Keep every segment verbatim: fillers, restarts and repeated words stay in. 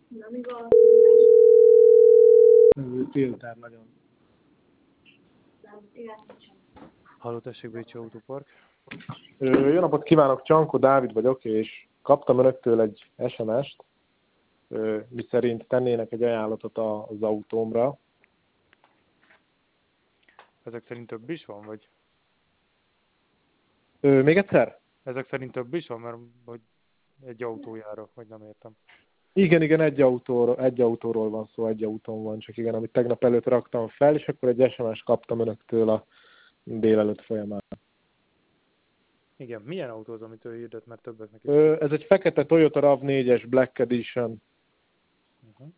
Nem igaz. Filter nagyon. Nem, igen, nincsen. Halló, tessék, Bécsi Autópark. Ö, Jó napot kívánok, Csankó Dávid vagyok, és kaptam önöktől egy es em est, ö, miszerint tennének egy ajánlatot a- az autómra. Ezek szerint több is van, vagy? Ö, Még egyszer? Ezek szerint több is van, mert hogy egy autójára, vagy nem értem. Igen, igen, egy autóról, egy autóról van szó, egy autón van, csak igen, amit tegnap előtt raktam fel, és akkor egy es em est kaptam önöktől a délelőtt folyamán. Igen, milyen autó az, amit ő hirdet, mert többeknek is. Ö, Ez egy fekete Toyota rav négyes Black Edition. Uh-huh.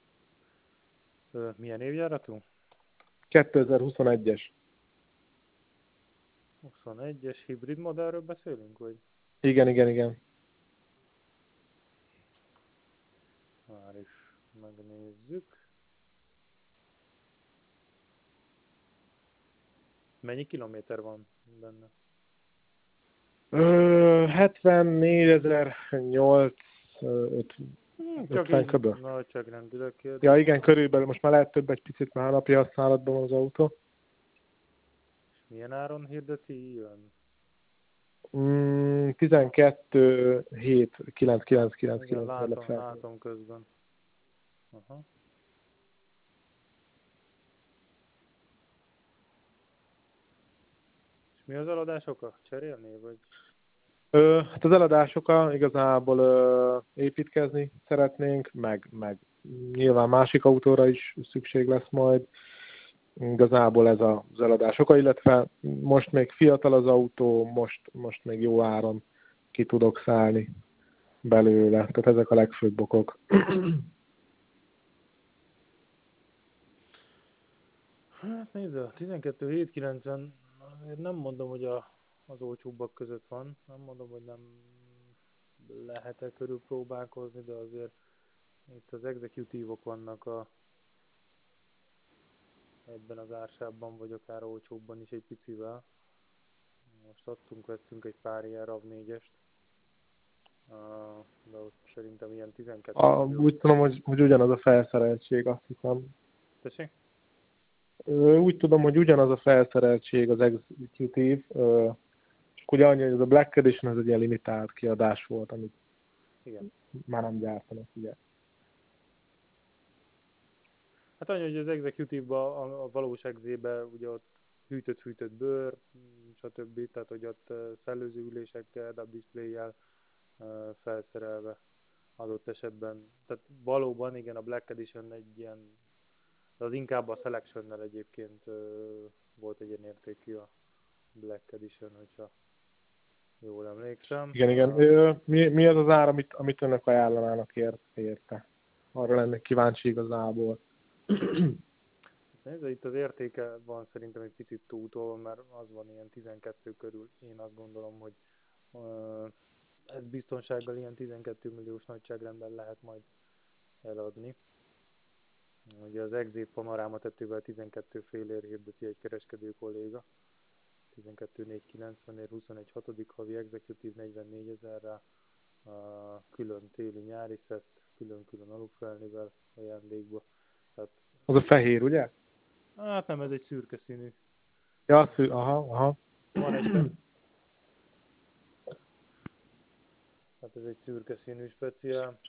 Ö, milyen évjáratú? kétezer-huszonegyes. huszonegyes hibrid modellről beszélünk, vagy? Igen, igen, igen. Már is megnézzük. Mennyi kilométer van benne? Ö, hetvennégyezernyolcszáz Hmm, csak ötven így köböl. nagyságrendileg kérdés. Ja, igen, körülbelül most már lehet több egy picit, már napja használatban van az autó. Milyen áron hirdeti jön? Mm, tizenkettő hét kilenc kilenc kilenc Igen, kilenc látom, látom közben. Aha. És mi az eladás oka? Cserélni, vagy? Ö, hát az eladásokkal igazából ö, építkezni szeretnénk, meg, meg nyilván másik autóra is szükség lesz majd. Igazából ez az eladás oka, illetve most még fiatal az autó, most, most még jó áron ki tudok szállni belőle. Tehát ezek a legfőbb okok. Hát nézd, a tizenkettő hétszázkilencven, azért nem mondom, hogy a, az olcsóbbak között van, nem mondom, hogy nem lehet-e körül próbálkozni, de azért itt az executívok vannak a, ebben az ársában, vagy akár olcsóbban is egy picivel. Most adtunk, vettünk egy pár ilyen rav négyest, uh, de ott szerintem ilyen tizenkettő A, millió. úgy tudom, hogy, hogy ugyanaz a felszereltség, azt hiszem. Tessék? Ö, Úgy tudom, hogy ugyanaz a felszereltség az Executive, ö, csak ugye annyi, hogy ez a Black Edition az egy ilyen limitált kiadás volt, amit Igen. már nem gyártanak, ugye. Hát annyi, hogy az executive-ba, a, a valós exébe ugye ott hűtött-hűtött bőr, mm, stb. Tehát, hogy ott uh, szellőző ülésekkel, head-up display-jel uh, felszerelve adott esetben. Tehát valóban igen, a Black Edition egy ilyen, de az inkább a Selection-nel egyébként uh, volt egy ilyen értékű a Black Edition, hogyha jól emlékszem. Igen, igen. Uh, Ö, Mi, mi az az ár, amit, amit önök ajánlanának ért, érte? Arra lennék kíváncsi igazából. Nézd, itt az értéke van szerintem egy picit túltolva, mert az van ilyen tizenkettő körül. Én azt gondolom, hogy uh, ez biztonsággal ilyen tizenkettő milliós nagyságrendben lehet majd eladni. Ugye az Exép panoráma tetővel tizenkettő félért hirdeti egy kereskedő kolléga. tizenkettő négyszázkilencvenért huszonegy hatodik havi executive negyvennégy ezerre, uh, külön téli nyári szett, külön-külön aluffelnivel ajándékba. Tehát, Az a fehér, ugye? hát nem, ez egy szürke színű. Ja, az, fő- aha, aha. Van egy fe- Hát ez egy szürke színű speciál.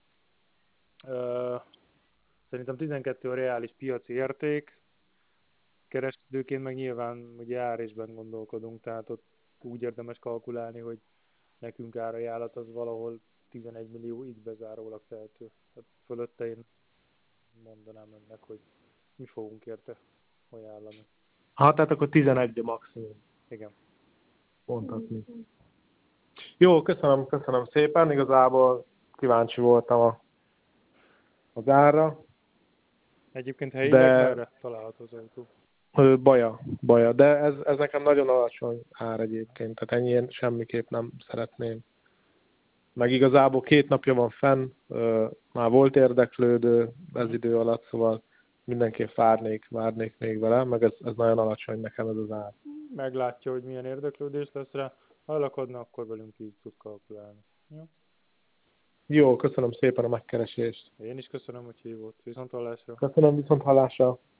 Uh, szerintem tizenkettő a reális piaci érték. Kereskedőként meg nyilván ugye árésben gondolkodunk, tehát ott úgy érdemes kalkulálni, hogy nekünk árajánlat az valahol tizenegy millió így bezárólag tehető. Tehát fölötte én mondanám önnek, hogy mi fogunk érte ajánlani. Ha, tehát akkor tizenegy a maximum, Igen. mondhatni. Jó, köszönöm, köszönöm szépen. Igazából kíváncsi voltam a, az árra. Egyébként helyileg De merre található az autó? ö, baja, baja. De ez, ez nekem nagyon alacsony ár egyébként, tehát ennyien semmiképp nem szeretném. Meg igazából két napja van fenn, ö, már volt érdeklődő ez idő alatt, szóval mindenképp várnék, várnék még vele, meg ez, ez nagyon alacsony nekem ez az ár. Meglátja, hogy milyen érdeklődés lesz rá. Ha elakadna, akkor velünk így tud kalkulálni. Jó? Jó, köszönöm szépen a megkeresést. Én is köszönöm, hogy hívott. Viszont hallásra. Köszönöm, viszont hallásra.